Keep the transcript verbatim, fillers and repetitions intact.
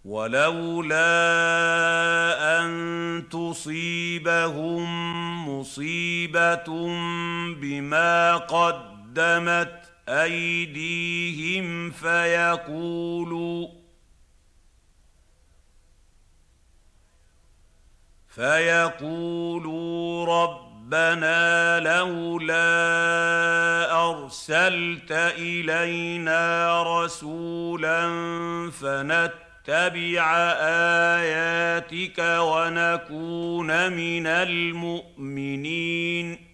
وَلَوْلَا أَن تُصِيبَهُم مُّصِيبَةٌ بِمَا قَدَّمَتْ أَيْدِيهِمْ فَيَقُولُوا فَيَقُولُوا رَبَّنَا لَوْلَا أَرْسَلْتَ إِلَيْنَا رَسُولًا فَنَتَّبِعَ آيَاتِكَ وَنَكُونَ مِنَ الْمُؤْمِنِينَ